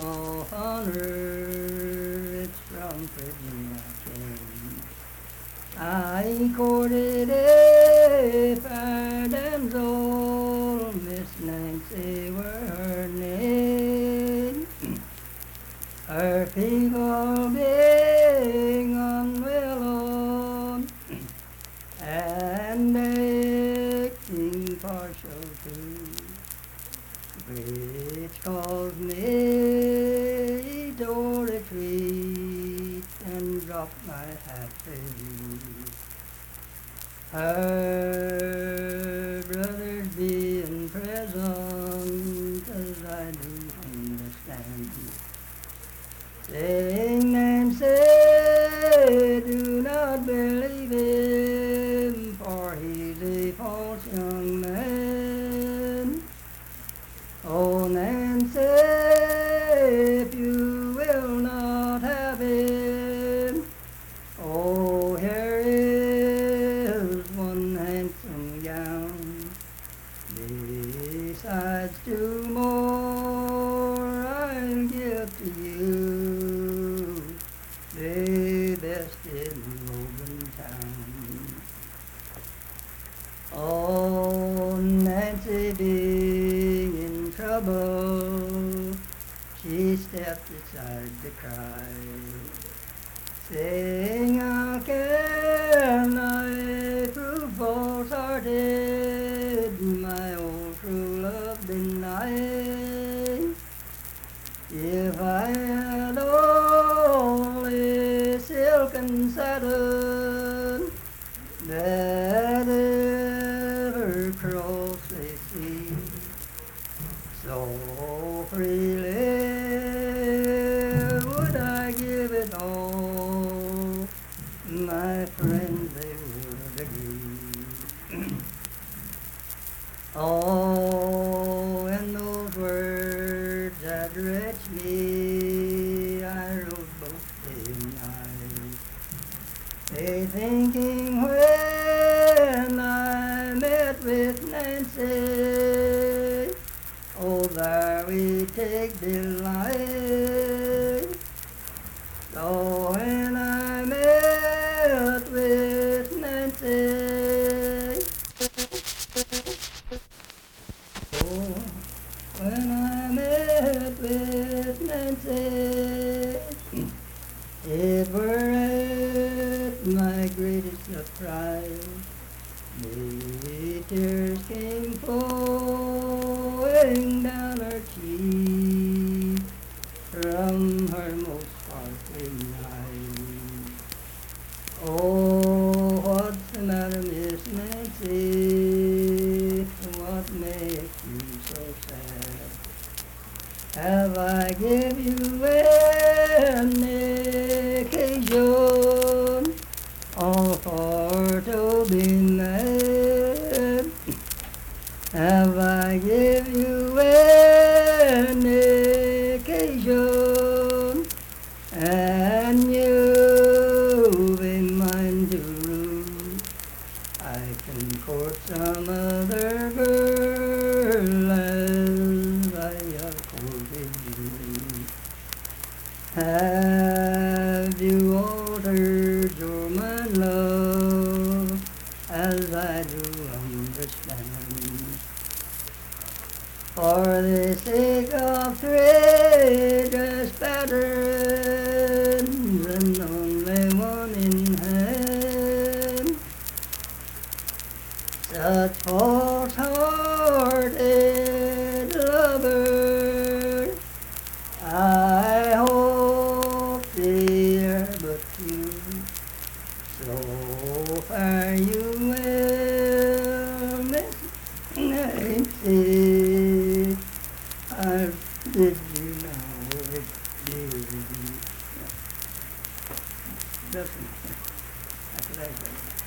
off on her, it's from Virginia came. I courted a fair damsel, Miss Nancy were her name. Her people being unwilling and acting partial too, which caused me to retreat and drop my hat to you. Her brothers being present, as I do understand, saying, Nancy, do not believe him, for he's a false young man. Oh, Nancy, if you will not have him, oh, here is one handsome gown, besides two more I'll give to you, the best in Logan town. Oh, Nancy being in trouble, she stepped aside to cry, saying, how can I prove false-hearted, my old true love deny? If I had only silk and satin that ever crossed the sea, so freely would I give it all, my friends, they would agree. Oh, in those words that reached me, I wrote both day and night, a thinking when I met with Nancy, oh, there we take delight. So when I met with Nancy, oh, when I met with Nancy, it were at my greatest surprise, the tears came flowing down her cheek from her most sparkling eyes. Oh, what's the matter, Miss Nancy? What makes you so sad? Have I give you an occasion all for to be mad? Have I give you an occasion and you've been mine to rule? I can court some other girl as I have courted you. Have you altered your mind, love, as I do understand? For the sake of traitorous patterns and only one in hand, such false-hearted lovers, I hope they are but few. So fare you well, Miss Nancy, I bid you now adieu. Listen, that's what I say.